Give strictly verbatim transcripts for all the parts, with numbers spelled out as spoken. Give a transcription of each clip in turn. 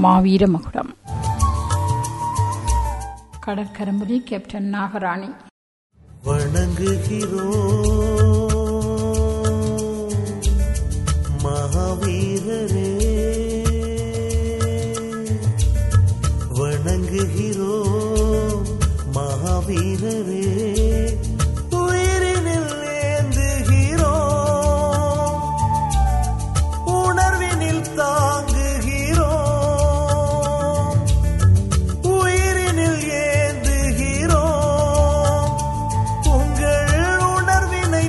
மாவீர மகுடம். கடற்கரம்புலி கேப்டன் நாகராணி. வணங்குகிறோம் மகாவீரரே, வணங்குகிறோம் மகாவீரரே, உயிரினில் ஏந்துகிறோம், உணர்வினில் தாங்குகிறோம், உயிரினில் ஏந்துகிறோம், உங்கள் உணர்வினை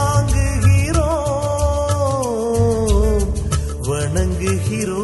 தாங்குகிறோம், வணங்குகிறோம்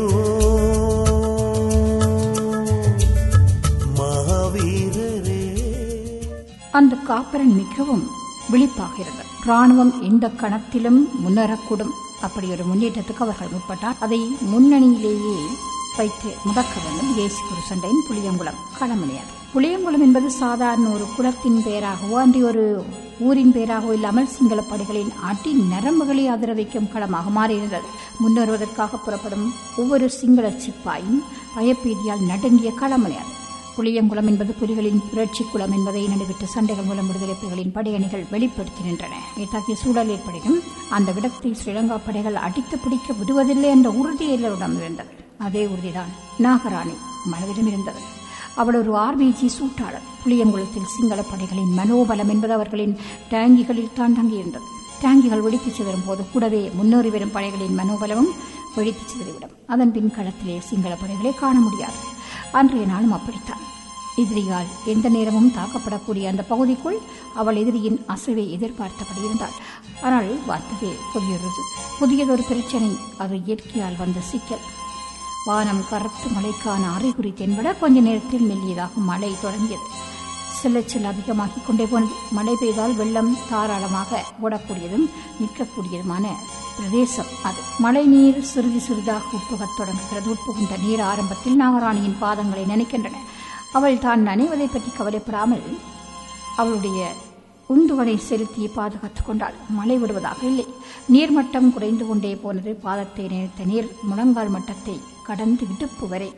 மகாவீரரே. அந்த காப்பரன் மிகவும் விழிப்பாக இருந்தார். ராணுவம் எந்த கணத்திலும் முன்னேறக்கூடும். அப்படி ஒரு முன்னேற்றத்துக்கு அவர்கள் முற்பட்டார். அதை முன்னணியிலேயே வைத்து முடக்க வேண்டும். தேசிய குரு சண்டையின் புளியங்குளம் களமணியாது. புளியங்குளம் என்பது சாதாரண ஒரு குலத்தின் பெயராகவோ அன்றி ஒரு ஊரின் பெயராகவோ இல்லாமல் சிங்கள படைகளின் அடி நரம்புகளை அதிர வைக்கும் களமாக மாறியிருந்தது. முன்னேறுவதற்காக புறப்படும் ஒவ்வொரு சிங்கள சிப்பாயும் பயப்பீதியால் நடுங்கிய களமணியாது. புளியங்குளம் என்பது புலிகளின் புரட்சி குளம் என்பதை நடைபெற்ற சண்டைகள் மூலம் விடுதலை புலிகளின் படையணிகள் வெளிப்படுத்தி நின்றன. இத்தகைய சூழல் ஏற்படும் அந்த இடத்தை ஸ்ரீலங்கா படைகள் அடித்து பிடிக்க விடுவதில்லை என்ற உறுதி எல்லோரிடம் இருந்தது. அதே உறுதிதான் நாகராணி மனதிலும் இருந்தது. அவள் ஒரு ஆர்பிஜி சூட்டாளர். புளியங்குளத்தில் சிங்கள படைகளின் மனோபலம் என்பது அவர்களின் டேங்கிகளில் தான் தங்கியிருந்தது. டேங்கிகள் வெடித்து சிதறும் போது கூடவே முன்னேறி வரும் படைகளின் மனோபலமும் வெடித்து சிதறிவிடும். அதன் பின் களத்திலே சிங்கள படைகளை காண முடியாது. அன்றைய நாளும் அப்படித்தான். எதிரியால் எந்த நேரமும் தாக்கப்படக்கூடிய அந்த பகுதிக்குள் அவள் எதிரியின் அசைவை எதிர்பார்த்தபடி இருந்தாள். ஆனால் பார்த்ததே புதியொரு புதியதொரு பிரச்சனை. அது இயற்கையால் வந்த சிக்கல். வானம் கருத்து மழைக்கான அறிகுறி தென்பட கொஞ்ச நேரத்தில் மெல்லியதாக மழை தொடங்கியது. சில சில அதிகமாகிக் கொண்டே போனது. மழை பெய்தால் வெள்ளம் தாராளமாக ஓடக்கூடியதும் நிற்கக்கூடியதுமான பிரதேசம் அது. மழை நீர் சிறிது சிறிதாக உட்புகத் தொடங்குகிறது. உட்புகுந்த நீர் ஆரம்பத்தில் நாகராணியின் பாதங்களை நினைக்கின்றன. அவள் தான் நனைவதை பற்றி கவலைப்படாமல் அவளுடைய உந்துவனை செலுத்தி பாதுகாத்துக் கொண்டாள். மழை விடுவதாக இல்லை. நீர்மட்டம் குறைந்து கொண்டே போனது. பாதத்தை நினைத்த நீர் முழங்கால் மட்டத்தை கடந்து இடுப்பு வரை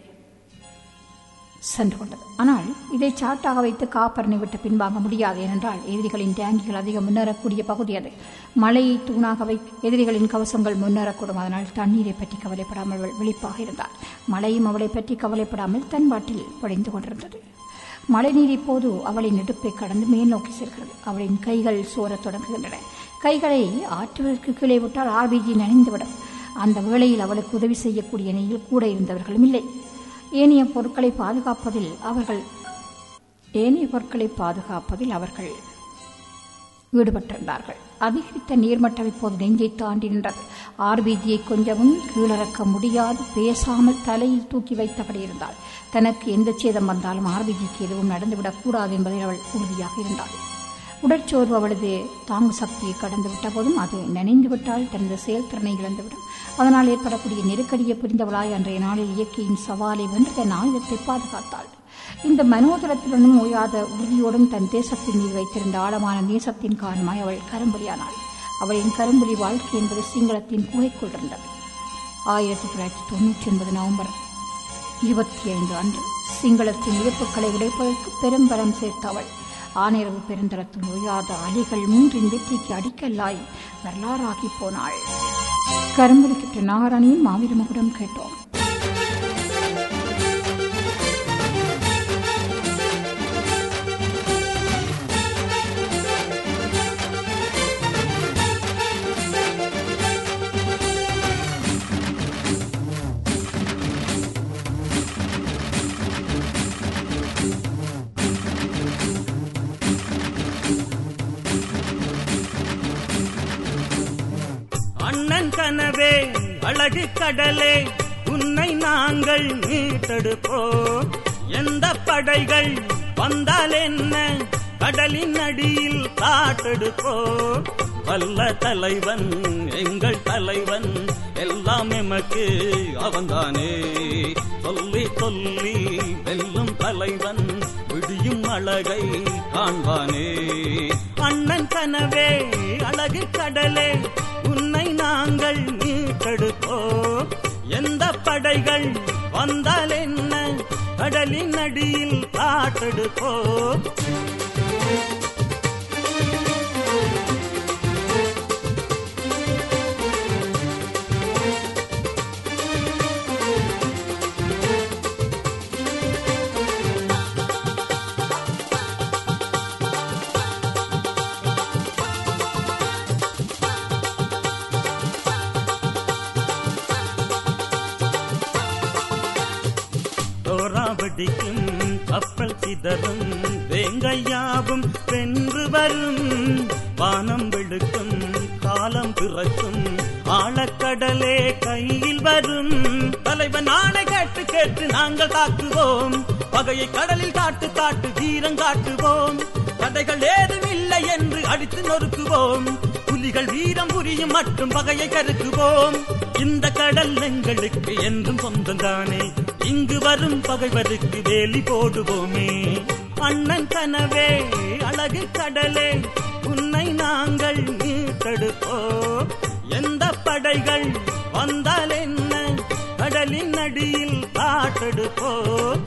சென்று கொண்டது. ஆனால் இதை சாட்டாக வைத்து காப்பரனை விட்டு பின்வாங்க முடியாது. ஏனென்றால் எதிரிகளின் டேங்கிகள் அதிகம் முன்னேறக்கூடிய பகுதி அது. மழையை தூணாக வை எதிரிகளின் கவசங்கள் முன்னேறக்கூடும். அதனால் தண்ணீரை பற்றி கவலைப்படாமல் விழிப்பாக இருந்தாள். மழையும் அவளை பற்றி கவலைப்படாமல் தன் பாட்டில் பொழிந்து கொண்டிருந்தது. மழை நீர் இப்போது அவளின் இடுப்பை கடந்து மேல் நோக்கி செல்கிறது. அவளின் கைகள் சோரத் தொடங்குகின்றன. கைகளை ஆற்றுவதற்கு கீழே விட்டால் ஆர்பிஜி நனைந்துவிடும். அந்த வேளையில் அவளுக்கு உதவி செய்யக்கூடிய நிலையில் கூட இருந்தவர்களும் இல்லை. ஏனைய பொருட்களை பாதுகாப்பதில் அவர்கள் ஏனைய பொருட்களை பாதுகாப்பதில் அவர்கள் ஈடுபட்டிருந்தார்கள். அதிகரித்த நீர்மட்டம் இப்போது நெஞ்சை தாண்டி நின்றது. ஆர்பிஜியை கொஞ்சமும் கீழிறக்க முடியாது. பேசாமல் தலையில் தூக்கி வைத்தபடி இருந்தாள். தனக்கு எந்த சேதம் வந்தாலும் ஆர்பிஜிக்கு எதுவும் நடந்துவிடக் கூடாது என்பதில் அவள் உறுதியாக இருந்தாள். உடற்சோர்வு அவளது தாங்கு சக்தியை கடந்து விட்ட போதும் அது நனைந்துவிட்டால் தனது செயல்திறனை இழந்துவிடும். அதனால் ஏற்படக்கூடிய நெருக்கடியை புரிந்தவளாய் அன்றைய நாளில் இயற்கையின் சவாலை வென்று தன் ஆயுதத்தை பாதுகாத்தாள். இந்த மனோதரத்துடனும் ஓயாத உறுதியோடும் தன் தேசத்தின் மீது வைத்திருந்த ஆழமான நேசத்தின் காரணமாய் அவள் கரும்புலியானாள். அவளின் கரும்புலி வாழ்க்கை என்பது சிங்களத்தின் குகைக்குள் இருந்தது. ஆயிரத்தி தொள்ளாயிரத்தி தொன்னூற்றி ஒன்பது நவம்பர் இருபத்தி ஐந்து அன்று சிங்களத்தின் இழப்புகளை உடைப்பதற்கு பெரும் பலம் சேர்த்த அவள் ஆனிரவு பெருந்தரத்தில் ஓயாத அலைகள் மூன்றின் வெற்றிக்கு அடிக்கல்லாய் வரலாறாகி போனாள். கரும்புலி கேப்டன் நாகராணியின் மாவீர மகுடம் கேட்டோம். அண்ணன் கனவே அழகு கடலே, உன்னை நாங்கள் மீட்டெடுப்போம். எந்த படைகள் வந்தால் என்ன, கடலின் அடியில் காட்டெடுப்போம். வல்ல தலைவன் எங்கள் தலைவன், எல்லாம் எமக்கு அவன்தானே. சொல்லி சொல்லி வெல்லும் தலைவன், விடியும் அழகை காண்பானே. அண்ணன் கனவே அழகு கடலே, உன்னை நாங்கள் மீட்டெடுப்போம். எந்த படைகள் வந்தால் கடலின் அடியில் காட்டெடுப்போம். தோராவடிக்கும் கப்பல் சிதறும் வேங்கையாவும் வென்று வரும். வானம் வெளுக்கும் காலம் பிறக்கும் ஆழக்கடலே கையில் வரும். தலைவன் ஆணை கேட்டு கேட்டு நாங்கள் தாக்குவோம். பகையை கடலில் காட்டு காட்டு வீரம் காட்டுவோம். தடைகள் ஏதும் இல்லை என்று அடித்து நொறுக்குவோம். புலிகள் வீரம் புரியும் மற்றும் பகையை கருக்குவோம். இந்த கடல் எங்களுக்கு என்றும் சொந்தந்தானே. இங்கு வரும் பகைவருக்கு வேலி போடுவோமே. அண்ணன் கனவே அழகு கடலே, உன்னை நாங்கள் மீட்டெடுப்போம். எந்த படைகள் வந்தால் என்ன, கடலின் அடியில் காட்டெடுப்போம்.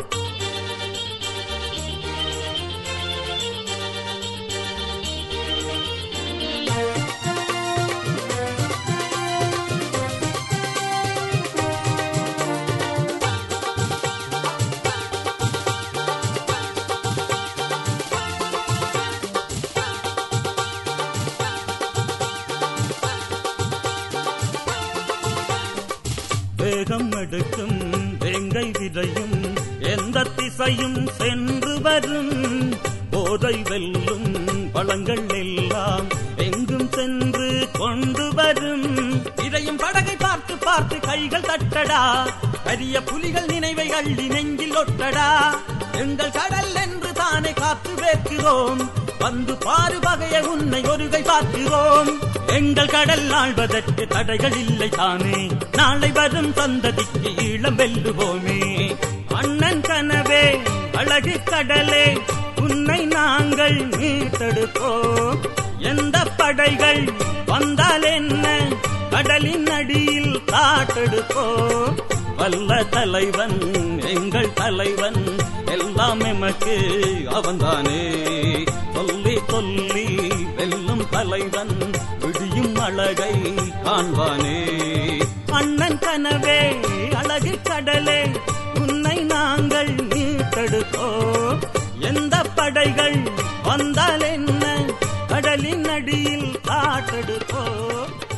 வேகம் எடுக்கும் வேங்கை விதையும் எந்த திசையும் சென்று வரும். போதை வெல்லும் பழங்கள் எல்லாம் எங்கும் சென்று கொண்டு வரும். இதையும் படகை பார்த்து பார்த்து கைகள் தட்டடா. பெரிய புலிகள் நினைவை அள்ளி நெஞ்சில் ஒட்டடா. எங்கள் கடல் என்று தானே காத்து வேற்கிறோம். வந்து பாரு பகைய உன்னை ஒருகை பார்க்கிறோம். எங்கள் கடல் ஆழ்வதற்கு தடைகள் இல்லை தானே. நாளை வரும் சந்ததிக்கு ஈழம் வெல்லுவோமே. அண்ணன் கனவே அழகு கடலே, உன்னை நாங்கள் மீட்டெடுப்போம். எந்த படைகள் வந்தால் என்ன, கடலின் அடியில் காட்டெடுப்போம். வல்ல தலைவன் எங்கள் தலைவன், எல்லாம் எமக்கு அவன்தானே. சொல்லி சொல்லி வெல்லும் தலைவன், விடியும் அழகை காண்பானே. அண்ணன் கனவே அழகு கடலே, உன்னை நாங்கள் மீட்டெடுப்போம். எந்த படைகள் வந்தால் என்ன, கடலின் அடியில் காட்டெடுப்போம்.